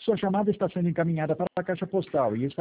Sua chamada está sendo encaminhada para a caixa postal e